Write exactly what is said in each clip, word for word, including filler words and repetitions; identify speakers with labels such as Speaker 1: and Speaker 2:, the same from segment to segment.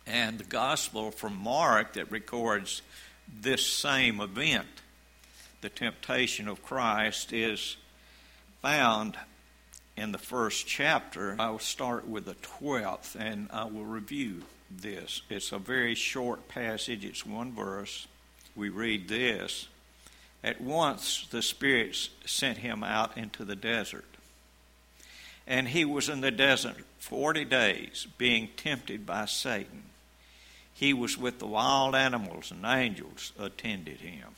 Speaker 1: And the gospel from Mark that records this same event, the temptation of Christ, is found in the first chapter. I will start with the twelfth, and I will review this. It's a very short passage. It's one verse. We read this. At once the Spirit sent him out into the desert. And he was in the desert forty days, being tempted by Satan. He was with the wild animals, and angels attended him.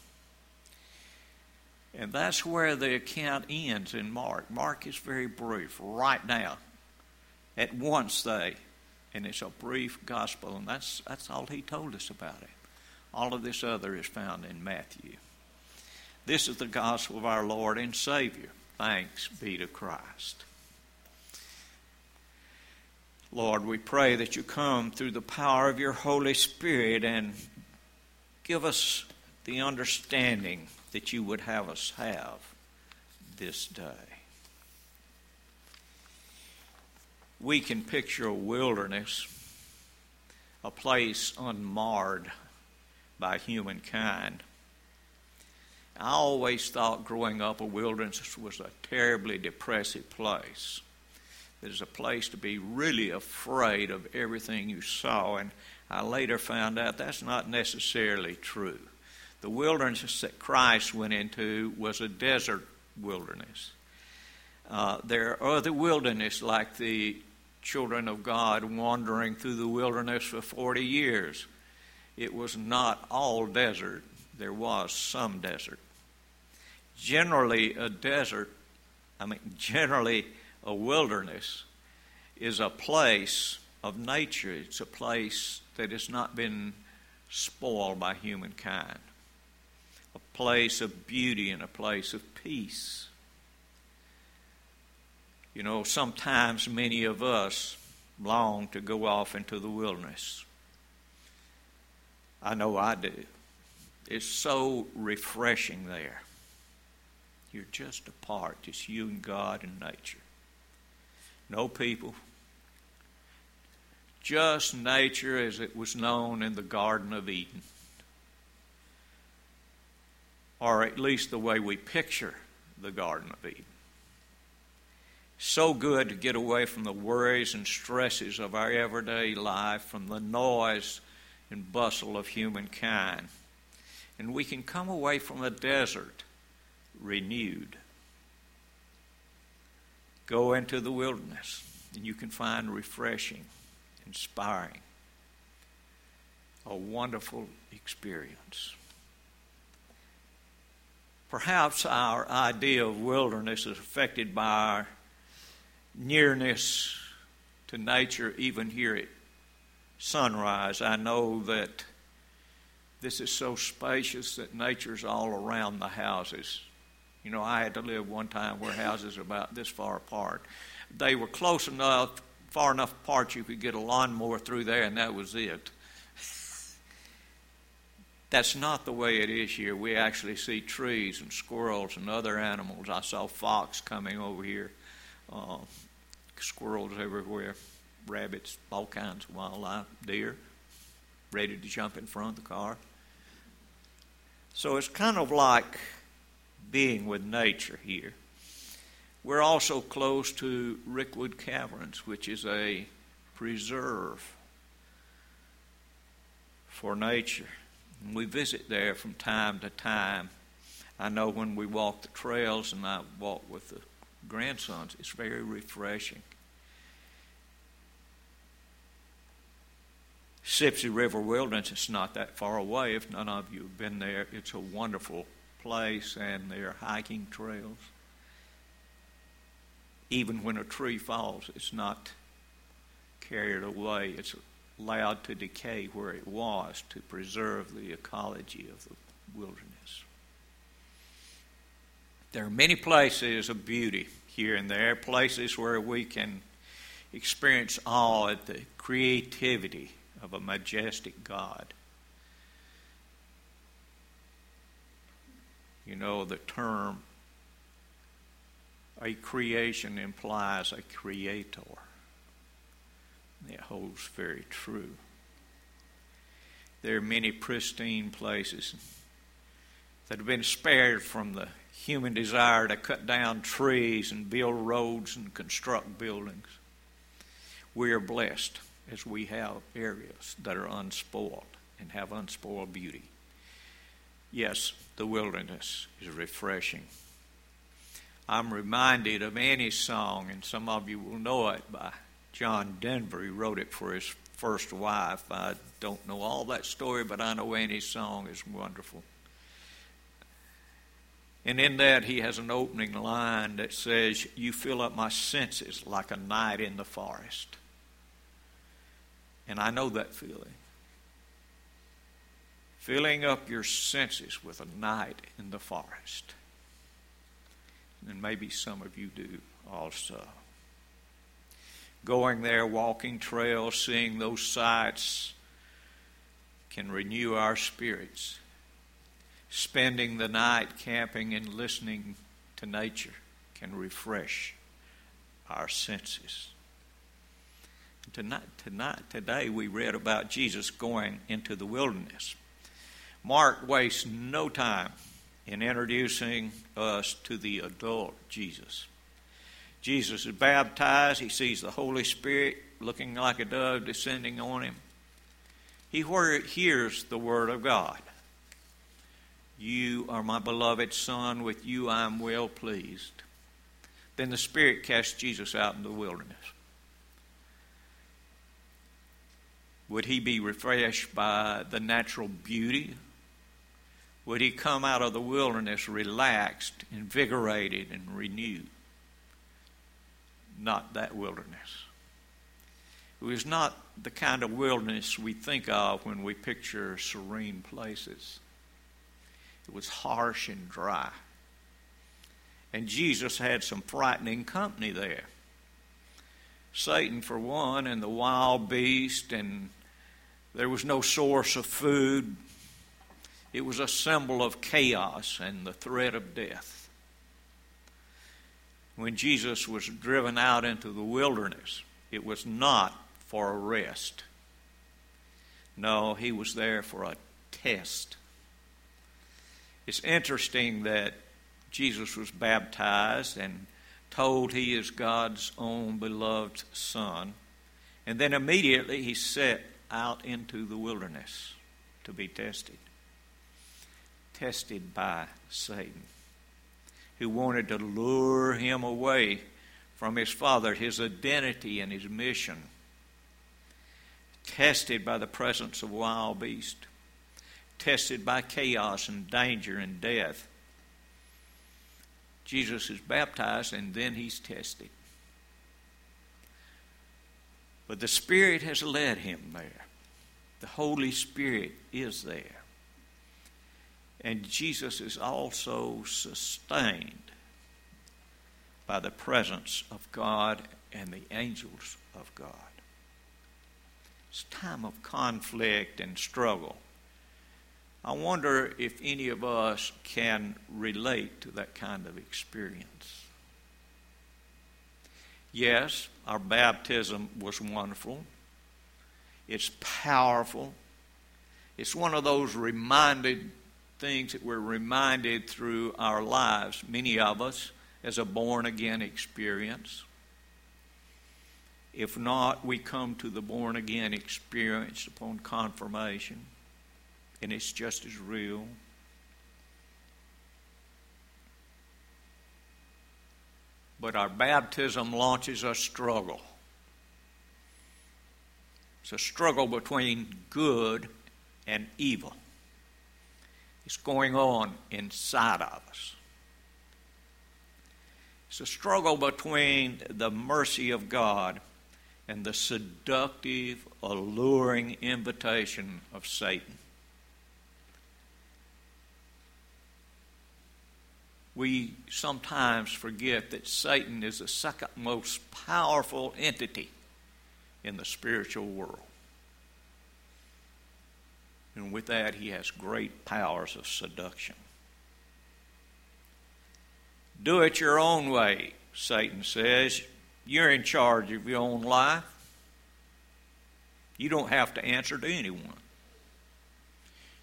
Speaker 1: And that's where the account ends in Mark. Mark is very brief, right now. At once they, and it's a brief gospel, and that's that's all he told us about it. All of this other is found in Matthew. This is the gospel of our Lord and Savior. Thanks be to Christ. Lord, we pray that you come through the power of your Holy Spirit and give us the understanding that you would have us have this day. We can picture a wilderness, a place unmarred by humankind. I always thought growing up a wilderness was a terribly depressive place. It was a place to be really afraid of everything you saw, and I later found out that's not necessarily true. The wilderness that Christ went into was a desert wilderness. Uh, there are other wilderness like the children of God wandering through the wilderness for forty years. It was not all desert. There was some desert. Generally, a desert, I mean, generally a wilderness is a place of nature. It's a place that has not been spoiled by humankind. A place of beauty and a place of peace. You know, sometimes many of us long to go off into the wilderness. I know I do. It's so refreshing there. You're just apart, just you and God and nature. No people. Just nature as it was known in the Garden of Eden. Or at least the way we picture the Garden of Eden. So good to get away from the worries and stresses of our everyday life, from the noise and bustle of humankind. And we can come away from the desert renewed. Go into the wilderness and you can find refreshing, inspiring, a wonderful experience. Perhaps our idea of wilderness is affected by our nearness to nature, even here at Sunrise. I know that this is so spacious that nature's all around the houses. You know, I had to live one time where houses are about this far apart. They were close enough, far enough apart you could get a lawnmower through there, and that was it. That's not the way it is here. We actually see trees and squirrels and other animals. I saw fox coming over here, uh, squirrels everywhere, rabbits, all kinds of wildlife, deer, ready to jump in front of the car. So it's kind of like being with nature here. We're also close to Rickwood Caverns, which is a preserve for nature. And we visit there from time to time. I know when we walk the trails and I walk with the grandsons, it's very refreshing. Sipsey River Wilderness is not that far away. If none of you have been there, it's a wonderful place, and there are hiking trails. Even when a tree falls, it's not carried away. It's allowed to decay where it was to preserve the ecology of the wilderness. There are many places of beauty here and there, places where we can experience awe at the creativity of a majestic God. You know, the term a creation implies a creator. It holds very true. There are many pristine places that have been spared from the human desire to cut down trees and build roads and construct buildings. We are blessed as we have areas that are unspoiled and have unspoiled beauty. Yes, the wilderness is refreshing. I'm reminded of Annie's song, and some of you will know it, by John Denver. He wrote it for his first wife. I don't know all that story, but I know Annie's song is wonderful. And in that, he has an opening line that says, "You fill up my senses like a night in the forest." And I know that feeling. Filling up your senses with a night in the forest. And maybe some of you do also. Going there, walking trails, seeing those sights can renew our spirits. Spending the night camping and listening to nature can refresh our senses. Tonight, tonight, today we read about Jesus going into the wilderness. Mark wastes no time in introducing us to the adult Jesus. Jesus is baptized. He sees the Holy Spirit looking like a dove descending on him. He hears the word of God. "You are my beloved Son, with you I am well pleased." Then the Spirit casts Jesus out in the wilderness. Would he be refreshed by the natural beauty? Would he come out of the wilderness relaxed, invigorated, and renewed? Not that wilderness. It was not the kind of wilderness we think of when we picture serene places. It was harsh and dry. And Jesus had some frightening company there. Satan, for one, and the wild beast, and there was no source of food. It was a symbol of chaos and the threat of death. When Jesus was driven out into the wilderness, it was not for a rest. No, he was there for a test. It's interesting that Jesus was baptized and told he is God's own beloved Son. And then immediately he set out into the wilderness to be tested. Tested by Satan, who wanted to lure him away from his Father, his identity and his mission. Tested by the presence of wild beasts. Tested by chaos and danger and death. Jesus is baptized and then he's tested. But the Spirit has led him there. The Holy Spirit is there. And Jesus is also sustained by the presence of God and the angels of God. It's a time of conflict and struggle. I wonder if any of us can relate to that kind of experience. Yes, our baptism was wonderful. It's powerful. It's one of those reminded things that we're reminded through our lives, many of us, as a born-again experience. If not, we come to the born-again experience upon confirmation. And it's just as real. But our baptism launches a struggle. It's a struggle between good and evil. It's going on inside of us. It's a struggle between the mercy of God and the seductive, alluring invitation of Satan. We sometimes forget that Satan is the second most powerful entity in the spiritual world. And with that, he has great powers of seduction. Do it your own way, Satan says. You're in charge of your own life. You don't have to answer to anyone.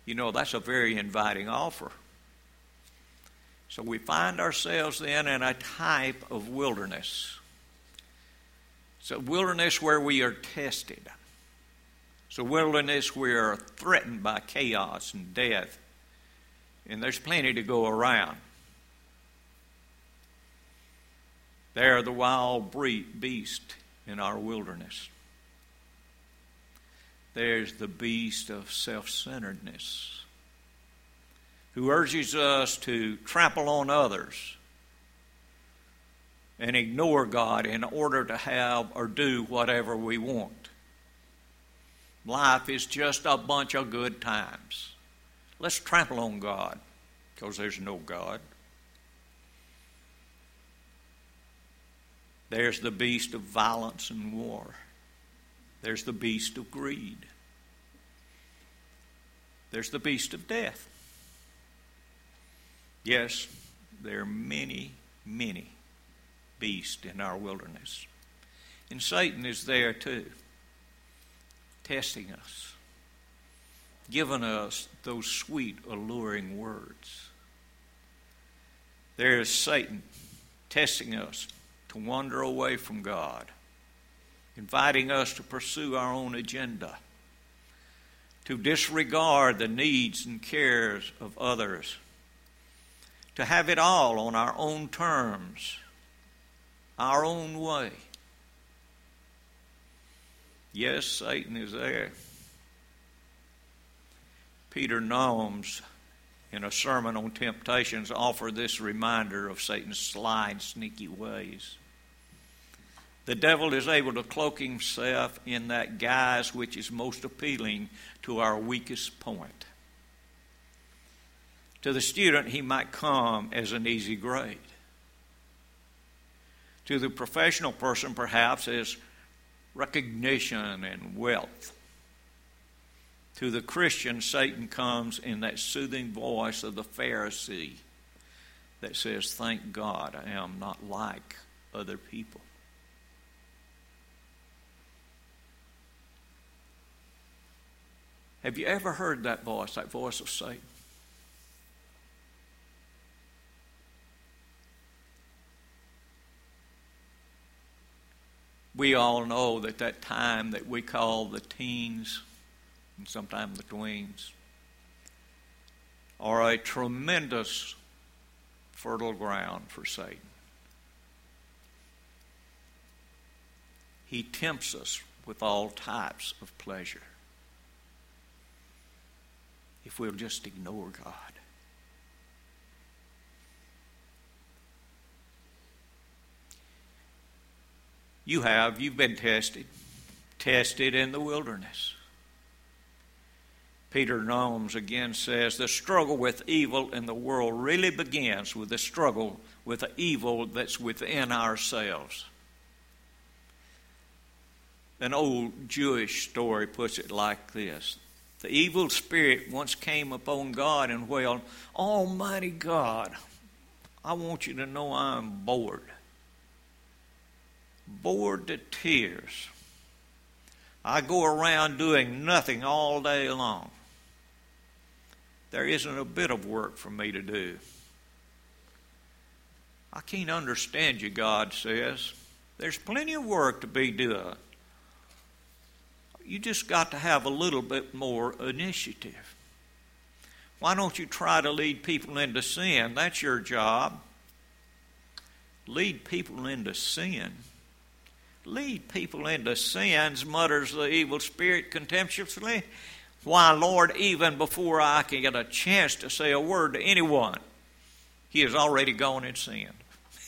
Speaker 1: You know, that's a very inviting offer. So we find ourselves then in a type of wilderness. It's a wilderness where we are tested. It's a wilderness where we are threatened by chaos and death. And there's plenty to go around. There are the wild beast in our wilderness. There's the beast of self-centeredness, who urges us to trample on others and ignore God in order to have or do whatever we want. Life is just a bunch of good times. Let's trample on God, because there's no God. There's the beast of violence and war. There's the beast of greed. There's the beast of death. Yes, there are many, many beasts in our wilderness. And Satan is there too, testing us, giving us those sweet, alluring words. There is Satan testing us to wander away from God, inviting us to pursue our own agenda, to disregard the needs and cares of others, to have it all on our own terms, our own way. Yes, Satan is there. Peter Noams, in a sermon on temptations, offered this reminder of Satan's sly and sneaky ways. The devil is able to cloak himself in that guise which is most appealing to our weakest point. To the student, he might come as an easy grade. To the professional person, perhaps, as recognition and wealth. To the Christian, Satan comes in that soothing voice of the Pharisee that says, "Thank God I am not like other people." Have you ever heard that voice, that voice of Satan? We all know that that time that we call the teens, and sometimes the tweens, are a tremendous fertile ground for Satan. He tempts us with all types of pleasure if we'll just ignore God. You have, you've been tested, tested in the wilderness. Peter Noams again says, the struggle with evil in the world really begins with the struggle with the evil that's within ourselves. An old Jewish story puts it like this. The evil spirit once came upon God and wailed, "Almighty God, I want you to know I'm bored. Bored to tears. I go around doing nothing all day long. There isn't a bit of work for me to do. I can't understand you," God says. "There's plenty of work to be done. You just got to have a little bit more initiative. Why don't you try to lead people into sin? That's your job. Lead people into sin. Lead people into sins," mutters the evil spirit contemptuously. "Why, Lord, even before I can get a chance to say a word to anyone, he has already gone and sinned."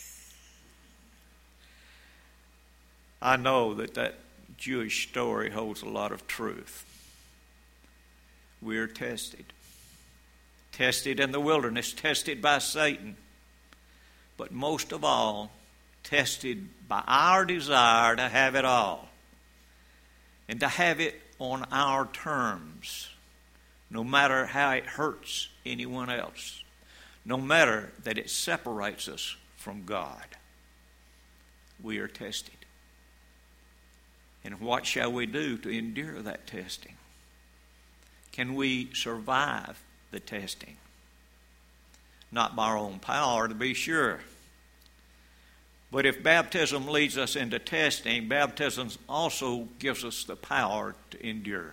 Speaker 1: I know that that Jewish story holds a lot of truth. We are tested. Tested in the wilderness, tested by Satan. But most of all, tested by our desire to have it all. And to have it on our terms, no matter how it hurts anyone else. No matter that it separates us from God. We are tested. And what shall we do to endure that testing? Can we survive the testing? Not by our own power, to be sure. But if baptism leads us into testing, baptism also gives us the power to endure.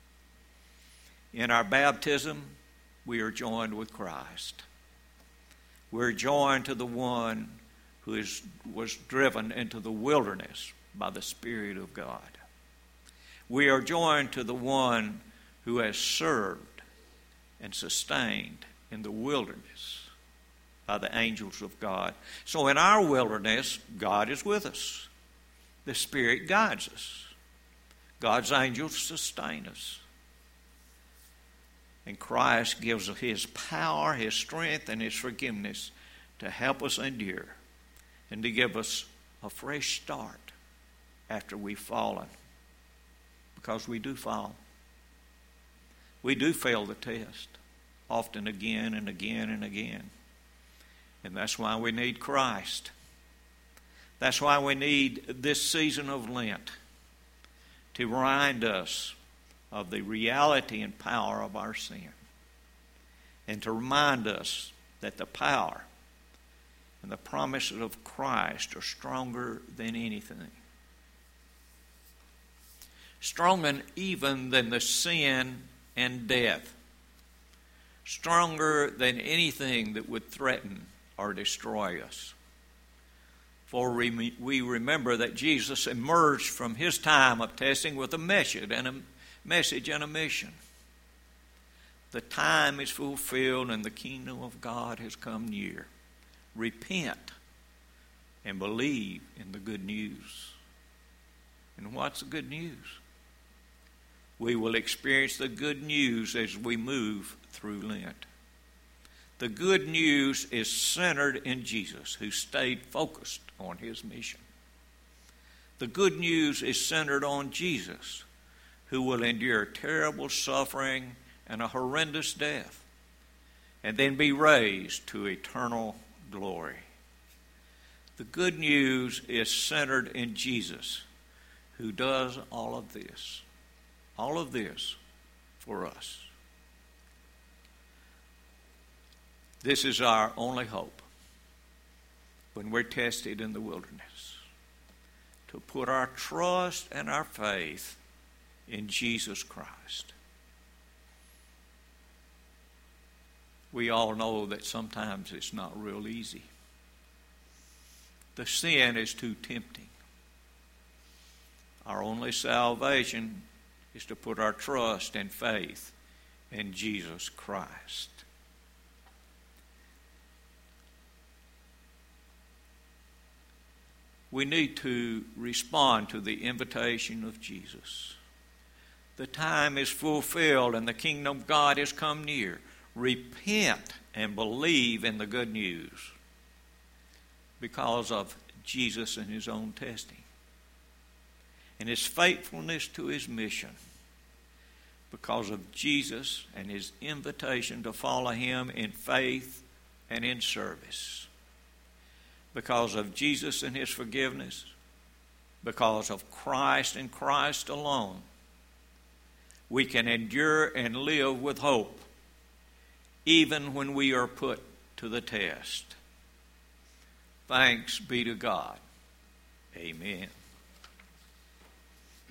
Speaker 1: In our baptism, we are joined with Christ. We're joined to the one who is, was driven into the wilderness by the Spirit of God. We are joined to the one who has served and sustained in the wilderness by the angels of God. So in our wilderness, God is with us. The Spirit guides us. God's angels sustain us. And Christ gives us His power, His strength, and His forgiveness to help us endure and to give us a fresh start after we've fallen. Because we do fall. We do fail the test, often again and again and again. And that's why we need Christ. That's why we need this season of Lent to remind us of the reality and power of our sin, and to remind us that the power and the promises of Christ are stronger than anything. Stronger even than the sin and death. Stronger than anything that would threaten or destroy us. For we remember that Jesus emerged from His time of testing with a message and a message and a mission. The time is fulfilled and the kingdom of God has come near. Repent and believe in the good news. And what's the good news? We will experience the good news as we move through Lent. The good news is centered in Jesus, who stayed focused on His mission. The good news is centered on Jesus, who will endure terrible suffering and a horrendous death, and then be raised to eternal glory. The good news is centered in Jesus, who does all of this. All of this for us. This is our only hope when we're tested in the wilderness, to put our trust and our faith in Jesus Christ. We all know that sometimes it's not real easy. The sin is too tempting. Our only salvation is to put our trust and faith in Jesus Christ. We need to respond to the invitation of Jesus. The time is fulfilled and the kingdom of God has come near. Repent and believe in the good news because of Jesus and His own testing and His faithfulness to His mission, because of Jesus and His invitation to follow Him in faith and in service, because of Jesus and His forgiveness, because of Christ and Christ alone. We can endure and live with hope even when we are put to the test. Thanks be to God. Amen.